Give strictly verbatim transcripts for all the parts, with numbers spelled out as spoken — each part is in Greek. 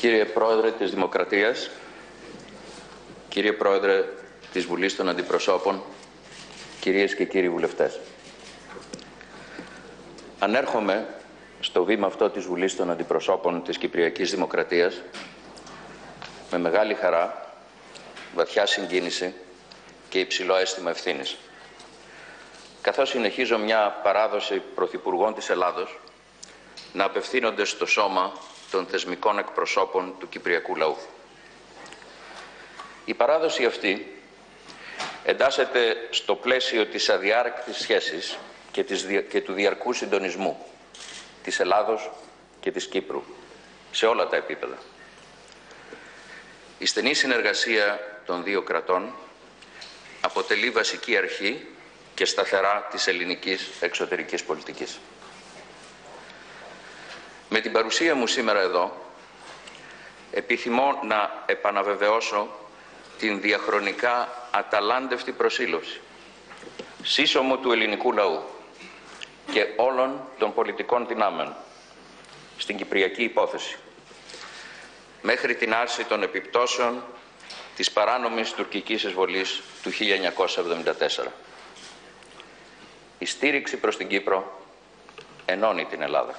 Κύριε Πρόεδρε της Δημοκρατίας, κύριε Πρόεδρε της Βουλής των Αντιπροσώπων, κυρίες και κύριοι βουλευτές. Ανέρχομαι στο βήμα αυτό της Βουλής των Αντιπροσώπων της Κυπριακής Δημοκρατίας με μεγάλη χαρά, βαθιά συγκίνηση και υψηλό αίσθημα ευθύνης. Καθώς συνεχίζω μια παράδοση πρωθυπουργών της Ελλάδος να απευθύνονται στο σώμα των θεσμικών εκπροσώπων του κυπριακού λαού. Η παράδοση αυτή εντάσσεται στο πλαίσιο της αδιάρρηκτης σχέσης και, της, και του διαρκού συντονισμού της Ελλάδος και της Κύπρου σε όλα τα επίπεδα. Η στενή συνεργασία των δύο κρατών αποτελεί βασική αρχή και σταθερά της ελληνικής εξωτερικής πολιτικής. Με την παρουσία μου σήμερα εδώ, επιθυμώ να επαναβεβαιώσω την διαχρονικά αταλάντευτη προσήλωση, σύσσωμο του ελληνικού λαού και όλων των πολιτικών δυνάμεων στην κυπριακή υπόθεση, μέχρι την άρση των επιπτώσεων της παράνομης τουρκικής εισβολής του χίλια εννιακόσια εβδομήντα τέσσερα. Η στήριξη προς την Κύπρο ενώνει την Ελλάδα.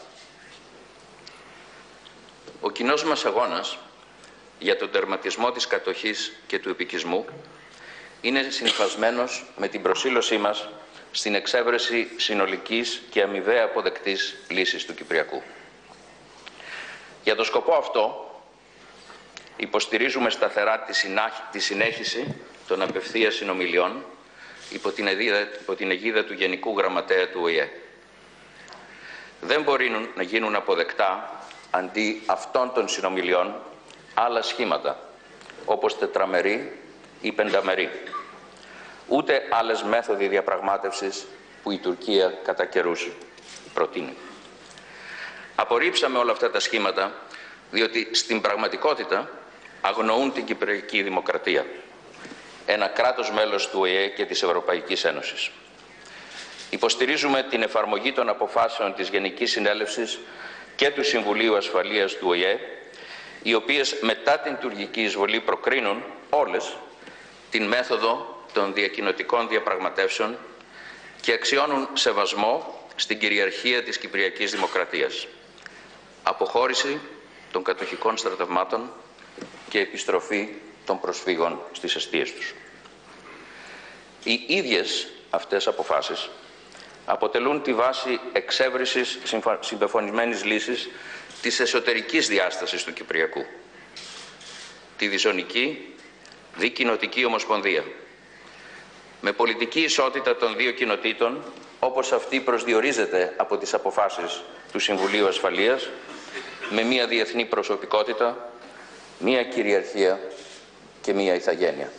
Ο κοινός μας αγώνας για τον τερματισμό της κατοχής και του επικισμού είναι συνυφασμένος με την προσήλωσή μας στην εξέβρεση συνολικής και αμοιβαία αποδεκτής λύσης του Κυπριακού. Για τον σκοπό αυτό υποστηρίζουμε σταθερά τη συνέχιση των απευθείας συνομιλιών υπό την αιγίδα, υπό την αιγίδα του Γενικού Γραμματέα του Ο Η Ε. Δεν μπορεί να γίνουν αποδεκτά αντί αυτών των συνομιλιών άλλα σχήματα, όπως τετραμερή ή πενταμερή. Ούτε άλλες μέθοδοι διαπραγμάτευσης που η Τουρκία κατά καιρούς προτείνει. Απορρίψαμε όλα αυτά τα σχήματα, διότι στην πραγματικότητα αγνοούν την Κυπριακή Δημοκρατία, ένα κράτος μέλος του Ο Η Ε και της Ευρωπαϊκής Ένωσης. Υποστηρίζουμε την εφαρμογή των αποφάσεων της Γενικής Συνέλευσης και του Συμβουλίου Ασφαλείας του Ο Η Ε, οι οποίες μετά την τουρκική εισβολή προκρίνουν όλες την μέθοδο των διακοινοτικών διαπραγματεύσεων και αξιώνουν σεβασμό στην κυριαρχία της Κυπριακής Δημοκρατίας, αποχώρηση των κατοχικών στρατευμάτων και επιστροφή των προσφύγων στις αιστείες τους. Οι ίδιες αυτές αποφάσεις αποτελούν τη βάση εξέβρισης συμπεφωνημένης λύσης της εσωτερικής διάστασης του Κυπριακού, τη διζωνική δικοινοτική ομοσπονδία, με πολιτική ισότητα των δύο κοινοτήτων, όπως αυτή προσδιορίζεται από τις αποφάσεις του Συμβουλίου Ασφαλείας, με μία διεθνή προσωπικότητα, μία κυριαρχία και μία ηθαγένεια.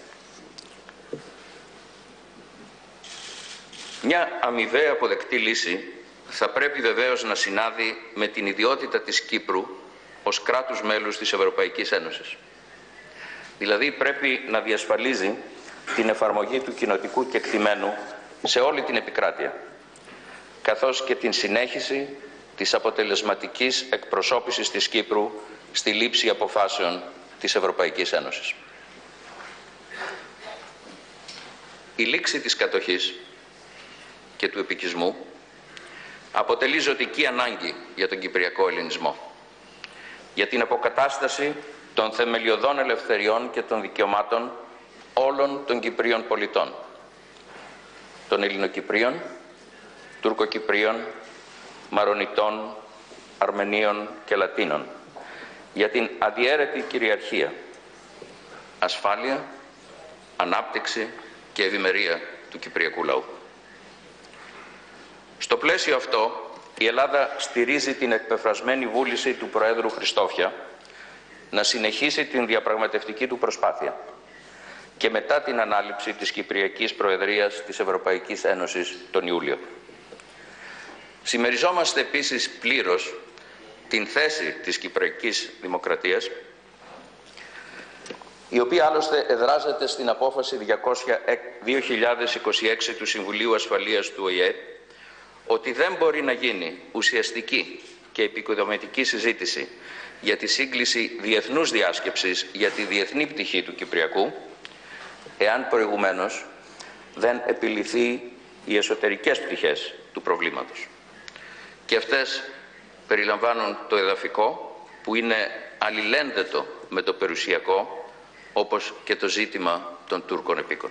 Μια αμοιβαία αποδεκτή λύση θα πρέπει βεβαίως να συνάδει με την ιδιότητα της Κύπρου ως κράτους μέλους της Ευρωπαϊκής Ένωσης. Δηλαδή πρέπει να διασφαλίζει την εφαρμογή του κοινοτικού κεκτημένου σε όλη την επικράτεια, καθώς και την συνέχιση της αποτελεσματικής εκπροσώπησης της Κύπρου στη λήψη αποφάσεων της Ευρωπαϊκής Ένωσης. Η λήξη της κατοχής και του επικισμού αποτελεί ζωτική ανάγκη για τον κυπριακό ελληνισμό, για την αποκατάσταση των θεμελιωδών ελευθεριών και των δικαιωμάτων όλων των Κυπρίων πολιτών, των Ελληνοκυπρίων, Τουρκοκυπρίων, Μαρονιτών, Αρμενίων και Λατίνων, για την αδιέρετη κυριαρχία, ασφάλεια, ανάπτυξη και ευημερία του κυπριακού λαού. Στο πλαίσιο αυτό, η Ελλάδα στηρίζει την εκπεφρασμένη βούληση του Προέδρου Χριστόφια να συνεχίσει την διαπραγματευτική του προσπάθεια και μετά την ανάληψη της Κυπριακής Προεδρίας της Ευρωπαϊκής Ένωσης τον Ιούλιο. Συμμεριζόμαστε επίσης πλήρως την θέση της Κυπριακής Δημοκρατίας, η οποία άλλωστε εδράζεται στην απόφαση δύο χιλιάδες είκοσι έξι του Συμβουλίου Ασφαλείας του Ο Η Ε, ότι δεν μπορεί να γίνει ουσιαστική και επικοδομητική συζήτηση για τη σύγκληση διεθνούς διάσκεψης για τη διεθνή πτυχή του Κυπριακού, εάν προηγουμένως δεν επιληθεί οι εσωτερικές πτυχές του προβλήματος. Και αυτές περιλαμβάνουν το εδαφικό, που είναι αλληλένδετο με το περιουσιακό, όπως και το ζήτημα των Τούρκων επίκων.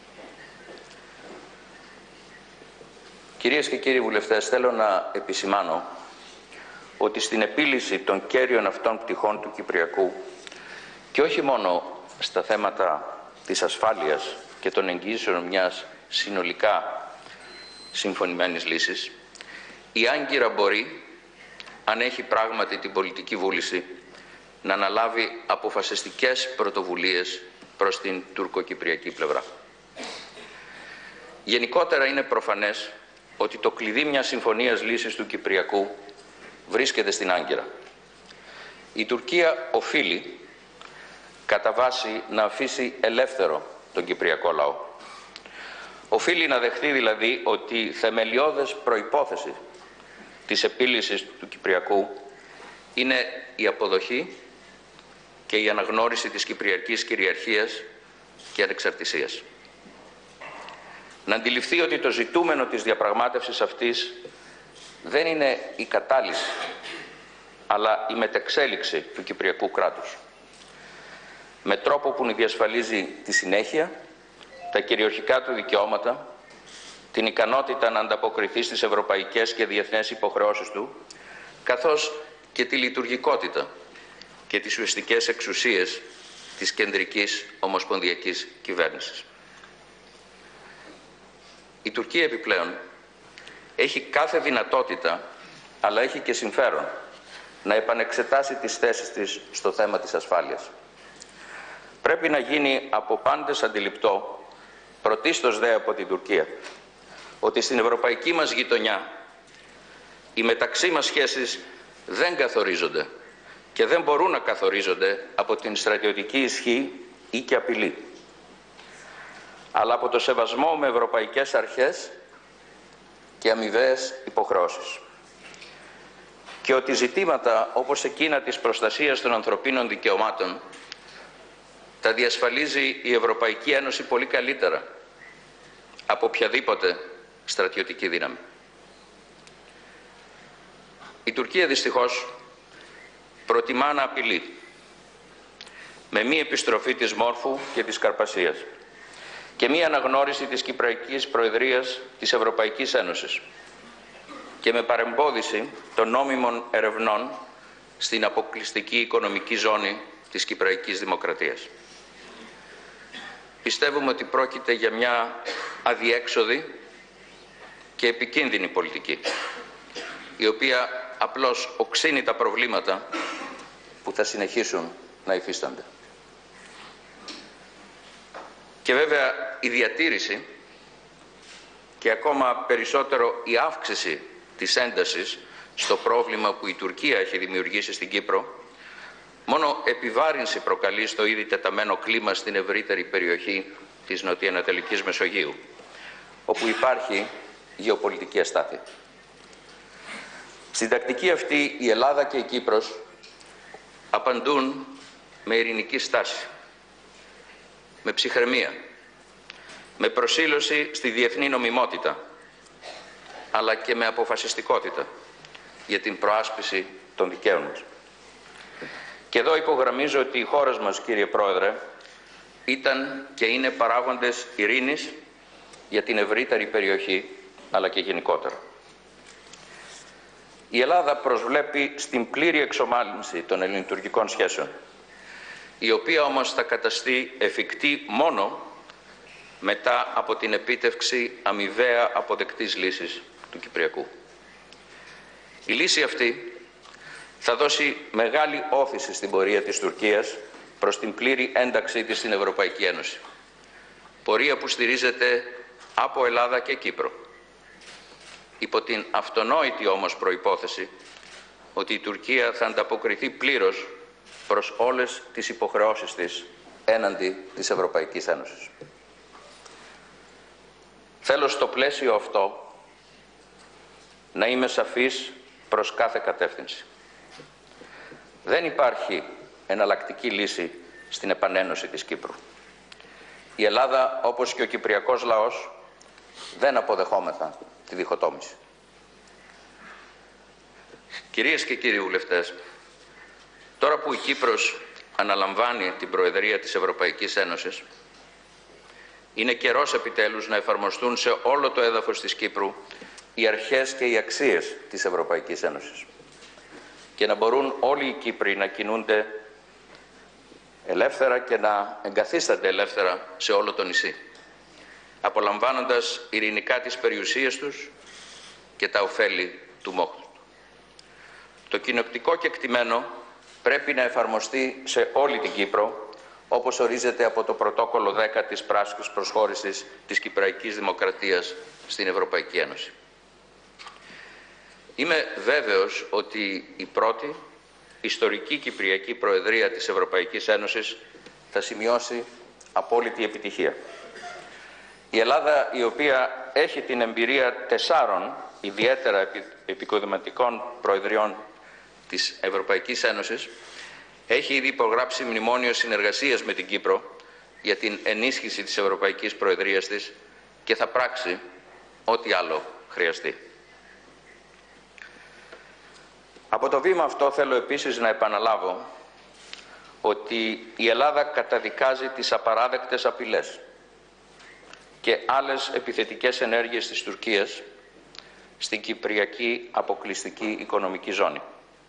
Κυρίες και κύριοι βουλευτές, θέλω να επισημάνω ότι στην επίλυση των κέριων αυτών πτυχών του Κυπριακού, και όχι μόνο στα θέματα της ασφάλειας και των εγγύσεων μιας συνολικά συμφωνημένης λύσης, η Άγκυρα μπορεί, αν έχει πράγματι την πολιτική βούληση, να αναλάβει αποφασιστικές πρωτοβουλίες προς την τουρκοκυπριακή πλευρά. Γενικότερα είναι προφανές ότι το κλειδί μιας συμφωνίας λύσης του Κυπριακού βρίσκεται στην Άγκυρα. Η Τουρκία οφείλει κατά βάση να αφήσει ελεύθερο τον Κυπριακό λαό. Οφείλει να δεχθεί δηλαδή ότι θεμελιώδες προϋπόθεση της επίλυσης του Κυπριακού είναι η αποδοχή και η αναγνώριση της κυπριακής κυριαρχίας και ανεξαρτησίας. Να αντιληφθεί ότι το ζητούμενο της διαπραγμάτευσης αυτής δεν είναι η κατάλυση, αλλά η μετεξέλιξη του Κυπριακού κράτους, με τρόπο που να διασφαλίζει τη συνέχεια, τα κυριαρχικά του δικαιώματα, την ικανότητα να ανταποκριθεί στις ευρωπαϊκές και διεθνές υποχρεώσεις του, καθώς και τη λειτουργικότητα και τις ουσιαστικές εξουσίες της κεντρικής ομοσπονδιακής κυβέρνησης. Η Τουρκία επιπλέον έχει κάθε δυνατότητα, αλλά έχει και συμφέρον, να επανεξετάσει τις θέσεις της στο θέμα της ασφάλειας. Πρέπει να γίνει από πάντες αντιληπτό, πρωτίστως δε από την Τουρκία, ότι στην ευρωπαϊκή μας γειτονιά οι μεταξύ μας σχέσεις δεν καθορίζονται και δεν μπορούν να καθορίζονται από την στρατιωτική ισχύ ή και απειλή, αλλά από το σεβασμό με ευρωπαϊκές αρχές και αμοιβαίες υποχρεώσεις. Και ότι ζητήματα όπως εκείνα της προστασίας των ανθρωπίνων δικαιωμάτων τα διασφαλίζει η Ευρωπαϊκή Ένωση πολύ καλύτερα από οποιαδήποτε στρατιωτική δύναμη. Η Τουρκία δυστυχώς προτιμά να απειλεί με μη επιστροφή της Μόρφου και της Καρπασίας και μη αναγνώριση της Κυπριακής Προεδρίας της Ευρωπαϊκής Ένωσης και με παρεμπόδιση των νόμιμων ερευνών στην αποκλειστική οικονομική ζώνη της Κυπριακής Δημοκρατίας. Πιστεύουμε ότι πρόκειται για μια αδιέξοδη και επικίνδυνη πολιτική, η οποία απλώς οξύνει τα προβλήματα που θα συνεχίσουν να υφίστανται. Και βέβαια η διατήρηση και ακόμα περισσότερο η αύξηση της έντασης στο πρόβλημα που η Τουρκία έχει δημιουργήσει στην Κύπρο μόνο επιβάρυνση προκαλεί στο ήδη τεταμένο κλίμα στην ευρύτερη περιοχή της νοτιοανατολικής Μεσογείου, όπου υπάρχει γεωπολιτική αστάθεια. Στην τακτική αυτή η Ελλάδα και η Κύπρος απαντούν με ειρηνική στάση, με ψυχραιμία, με προσήλωση στη διεθνή νομιμότητα, αλλά και με αποφασιστικότητα για την προάσπιση των δικαίων μας. Και εδώ υπογραμμίζω ότι οι χώρες μας, κύριε Πρόεδρε, ήταν και είναι παράγοντες ειρήνης για την ευρύτερη περιοχή, αλλά και γενικότερα. Η Ελλάδα προσβλέπει στην πλήρη εξομάλυνση των ελληνοτουρκικών σχέσεων, η οποία όμως θα καταστεί εφικτή μόνο μετά από την επίτευξη αμοιβαία αποδεκτής λύσης του Κυπριακού. Η λύση αυτή θα δώσει μεγάλη όθηση στην πορεία της Τουρκίας προς την πλήρη ένταξή της στην Ευρωπαϊκή Ένωση. Πορεία που στηρίζεται από Ελλάδα και Κύπρο, υπό την αυτονόητη όμως προϋπόθεση ότι η Τουρκία θα ανταποκριθεί πλήρως προς όλες τις υποχρεώσεις της έναντι της Ευρωπαϊκής Ένωσης. Θέλω στο πλαίσιο αυτό να είμαι σαφής προς κάθε κατεύθυνση. Δεν υπάρχει εναλλακτική λύση στην επανένωση της Κύπρου. Η Ελλάδα, όπως και ο κυπριακός λαός, δεν αποδεχόμεθα τη διχοτόμηση. Κυρίες και κύριοι βουλευτές, τώρα που η Κύπρος αναλαμβάνει την Προεδρία της Ευρωπαϊκής Ένωσης, είναι καιρός επιτέλους να εφαρμοστούν σε όλο το έδαφος της Κύπρου οι αρχές και οι αξίες της Ευρωπαϊκής Ένωσης και να μπορούν όλοι οι Κύπροι να κινούνται ελεύθερα και να εγκαθίστανται ελεύθερα σε όλο το νησί, απολαμβάνοντας ειρηνικά τις περιουσίες τους και τα ωφέλη του μόχθου. Το κοινοτικό κεκτημένο πρέπει να εφαρμοστεί σε όλη την Κύπρο, όπως ορίζεται από το πρωτόκολλο δέκα της πράσινης προσχώρησης της Κυπριακής Δημοκρατίας στην Ευρωπαϊκή Ένωση. Είμαι βέβαιος ότι η πρώτη ιστορική Κυπριακή Προεδρία της Ευρωπαϊκής Ένωσης θα σημειώσει απόλυτη επιτυχία. Η Ελλάδα, η οποία έχει την εμπειρία τεσσάρων ιδιαίτερα επικοδηματικών προεδριών της Ευρωπαϊκής Ένωσης, έχει ήδη υπογράψει μνημόνιο συνεργασίας με την Κύπρο για την ενίσχυση της Ευρωπαϊκής Προεδρίας της και θα πράξει ό,τι άλλο χρειαστεί. Από το βήμα αυτό θέλω επίσης να επαναλάβω ότι η Ελλάδα καταδικάζει τις απαράδεκτες απειλές και άλλες επιθετικές ενέργειες της Τουρκίας στην Κυπριακή αποκλειστική οικονομική ζώνη.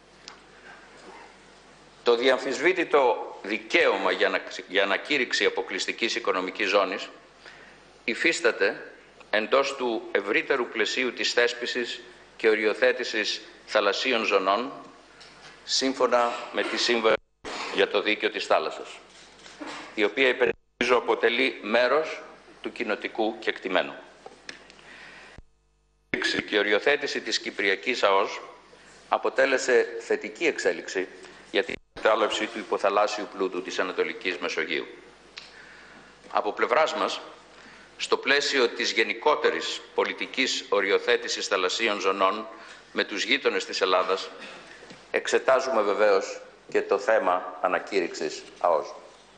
Το διαμφισβήτητο δικαίωμα για ανακήρυξη αποκλειστικής οικονομικής ζώνης υφίσταται εντός του ευρύτερου πλαισίου της θέσπισης και οριοθέτησης θαλασσίων ζωνών σύμφωνα με τη Σύμβαση για το Δίκαιο της Θάλασσας, η οποία υπενθυμίζω αποτελεί μέρος του κοινοτικού κεκτημένου. Η εξέλιξη και οριοθέτηση της Κυπριακής ΑΟΣ αποτέλεσε θετική εξέλιξη για την εκμετάλλευση του υποθαλάσσιου πλούτου της Ανατολικής Μεσογείου. Από πλευράς μας, στο πλαίσιο της γενικότερης πολιτικής οριοθέτησης θαλασσίων ζωνών με τους γείτονες της Ελλάδας, εξετάζουμε βεβαίως και το θέμα ανακήρυξης ΑΟΣ.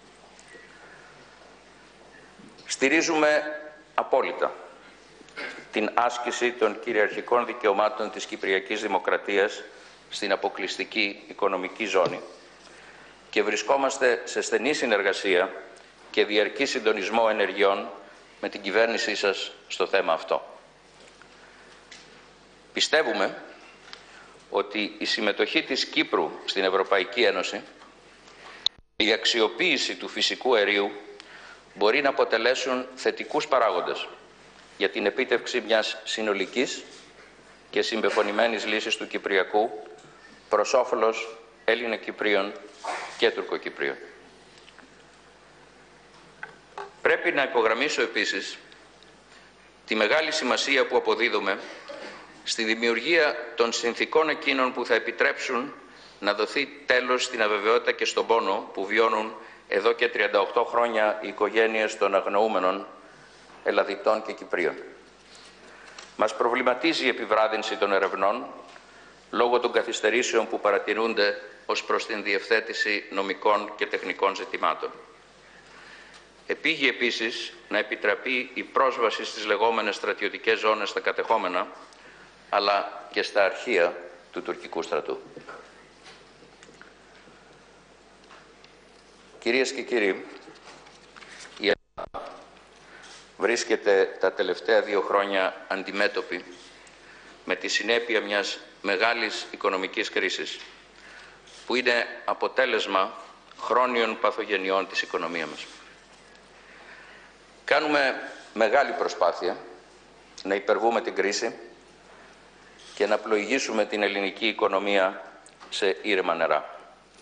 Στηρίζουμε απόλυτα την άσκηση των κυριαρχικών δικαιωμάτων της Κυπριακής Δημοκρατίας στην αποκλειστική οικονομική ζώνη και βρισκόμαστε σε στενή συνεργασία και διαρκή συντονισμό ενεργειών με την κυβέρνησή σας στο θέμα αυτό. Πιστεύουμε ότι η συμμετοχή της Κύπρου στην Ευρωπαϊκή Ένωση και η αξιοποίηση του φυσικού αερίου μπορεί να αποτελέσουν θετικούς παράγοντες για την επίτευξη μιας συνολικής και συμπεφωνημένης λύσης του Κυπριακού προς όφελος Έλληνα-Κυπρίων και Τουρκοκυπρίων. Πρέπει να υπογραμμίσω επίσης τη μεγάλη σημασία που αποδίδουμε στη δημιουργία των συνθηκών εκείνων που θα επιτρέψουν να δοθεί τέλος στην αβεβαιότητα και στον πόνο που βιώνουν εδώ και τριάντα οκτώ χρόνια οι οικογένειες των αγνοούμενων Ελλαδιτών και Κυπρίων. Μας προβληματίζει η επιβράδυνση των ερευνών λόγω των καθυστερήσεων που παρατηρούνται ως προς την διευθέτηση νομικών και τεχνικών ζητημάτων. Επήγει επίσης να επιτραπεί η πρόσβαση στις λεγόμενες στρατιωτικές ζώνες στα κατεχόμενα, αλλά και στα αρχεία του τουρκικού στρατού. Κυρίες και κύριοι, η Ελλάδα βρίσκεται τα τελευταία δύο χρόνια αντιμέτωπη με τη συνέπεια μιας μεγάλης οικονομικής κρίσης, που είναι αποτέλεσμα χρόνιων παθογενειών της οικονομίας μας. Κάνουμε μεγάλη προσπάθεια να υπερβούμε την κρίση και να πλοηγήσουμε την ελληνική οικονομία σε ήρεμα νερά.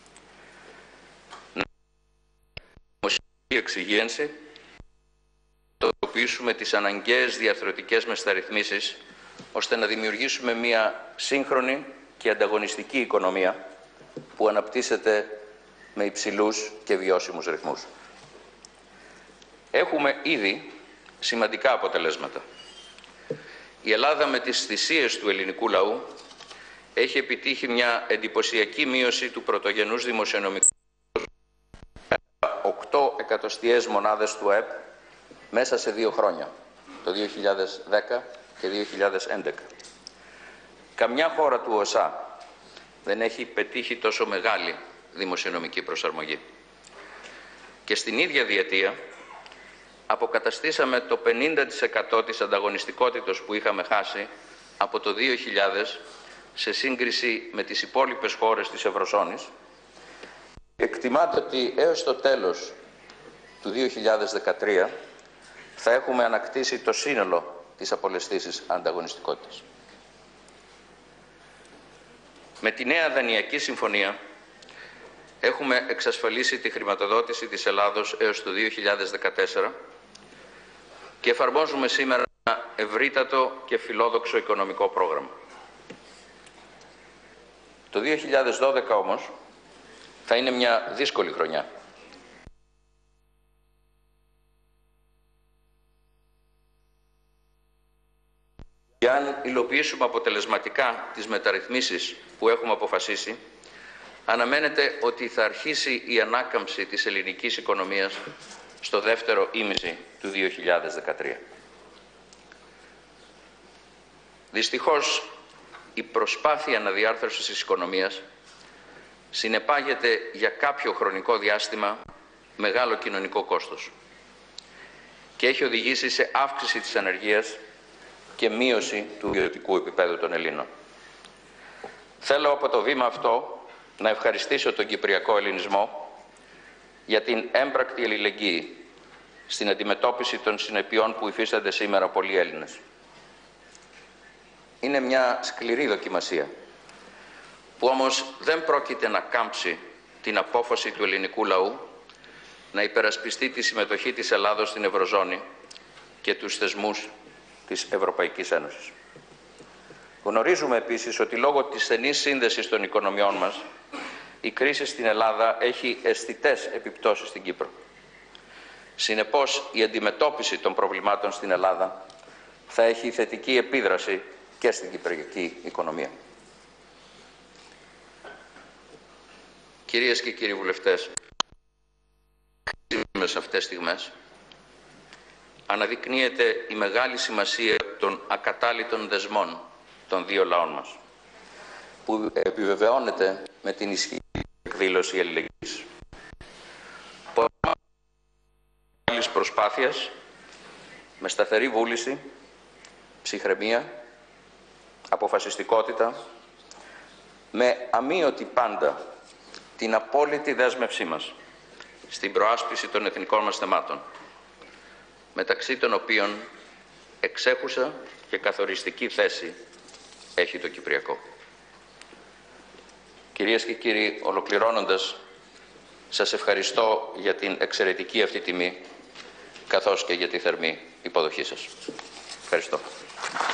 Να δημοσιοποιήσουμε εξυγίανση, να τοποποιήσουμε τις αναγκαίες διαρθρωτικές μεταρρυθμίσεις, ώστε να δημιουργήσουμε μια σύγχρονη και ανταγωνιστική οικονομία που αναπτύσσεται με υψηλούς και βιώσιμους ρυθμούς. Έχουμε ήδη σημαντικά αποτελέσματα. Η Ελλάδα με τις θυσίες του ελληνικού λαού έχει επιτύχει μια εντυπωσιακή μείωση του πρωτογενούς δημοσιονομικού οκτώ εκατοστιαίες μονάδες του ΑΕΠ μέσα σε δύο χρόνια, το δύο χιλιάδες δέκα και δύο χιλιάδες έντεκα. Καμιά χώρα του ΟΣΑ δεν έχει πετύχει τόσο μεγάλη δημοσιονομική προσαρμογή. Και στην ίδια διετία αποκαταστήσαμε το πενήντα τοις εκατό της ανταγωνιστικότητας που είχαμε χάσει από το δύο χιλιάδες σε σύγκριση με τις υπόλοιπες χώρες της Ευρωζώνης. Εκτιμάται ότι έως το τέλος του δύο χιλιάδες δεκατρία θα έχουμε ανακτήσει το σύνολο της απολεσθήσης ανταγωνιστικότητας. Με τη νέα δανειακή συμφωνία έχουμε εξασφαλίσει τη χρηματοδότηση της Ελλάδος έως το δύο χιλιάδες δεκατέσσερα και εφαρμόζουμε σήμερα ένα ευρύτατο και φιλόδοξο οικονομικό πρόγραμμα. Το δύο χιλιάδες δώδεκα όμως θα είναι μια δύσκολη χρονιά. Και αν υλοποιήσουμε αποτελεσματικά τις μεταρρυθμίσεις που έχουμε αποφασίσει, αναμένεται ότι θα αρχίσει η ανάκαμψη της ελληνικής οικονομίας στο δεύτερο ήμιση του δύο χιλιάδες δεκατρία. Δυστυχώς, η προσπάθεια αναδιάρθρωσης της οικονομίας συνεπάγεται για κάποιο χρονικό διάστημα μεγάλο κοινωνικό κόστος και έχει οδηγήσει σε αύξηση της ανεργίας και μείωση του βιωτικού επίπεδου των Ελλήνων. Θέλω από το βήμα αυτό να ευχαριστήσω τον Κυπριακό Ελληνισμό για την έμπρακτη αλληλεγγύη στην αντιμετώπιση των συνεπειών που υφίστανται σήμερα πολλοί Έλληνες. Είναι μια σκληρή δοκιμασία, που όμως δεν πρόκειται να κάμψει την απόφαση του ελληνικού λαού να υπερασπιστεί τη συμμετοχή της Ελλάδος στην Ευρωζώνη και τους θεσμούς της Ευρωπαϊκής Ένωσης. Γνωρίζουμε επίσης ότι λόγω της στενής σύνδεσης των οικονομιών μας, η κρίση στην Ελλάδα έχει αισθητές επιπτώσεις στην Κύπρο. Συνεπώς, η αντιμετώπιση των προβλημάτων στην Ελλάδα θα έχει θετική επίδραση και στην κυπριακή οικονομία. Κυρίες και κύριοι βουλευτές, σε αυτές τις στιγμές αναδεικνύεται η μεγάλη σημασία των ακατάλητων δεσμών των δύο λαών μας, που επιβεβαιώνεται με την ισχυρή εκδήλωση αλληλεγγύης. Πολλές προσπάθειες, με σταθερή βούληση, ψυχραιμία, αποφασιστικότητα, με αμείωτη πάντα την απόλυτη δέσμευσή μας στην προάσπιση των εθνικών μας θεμάτων, μεταξύ των οποίων εξέχουσα και καθοριστική θέση έχει το Κυπριακό. Κυρίες και κύριοι, ολοκληρώνοντας, σας ευχαριστώ για την εξαιρετική αυτή τιμή, καθώς και για τη θερμή υποδοχή σας. Ευχαριστώ.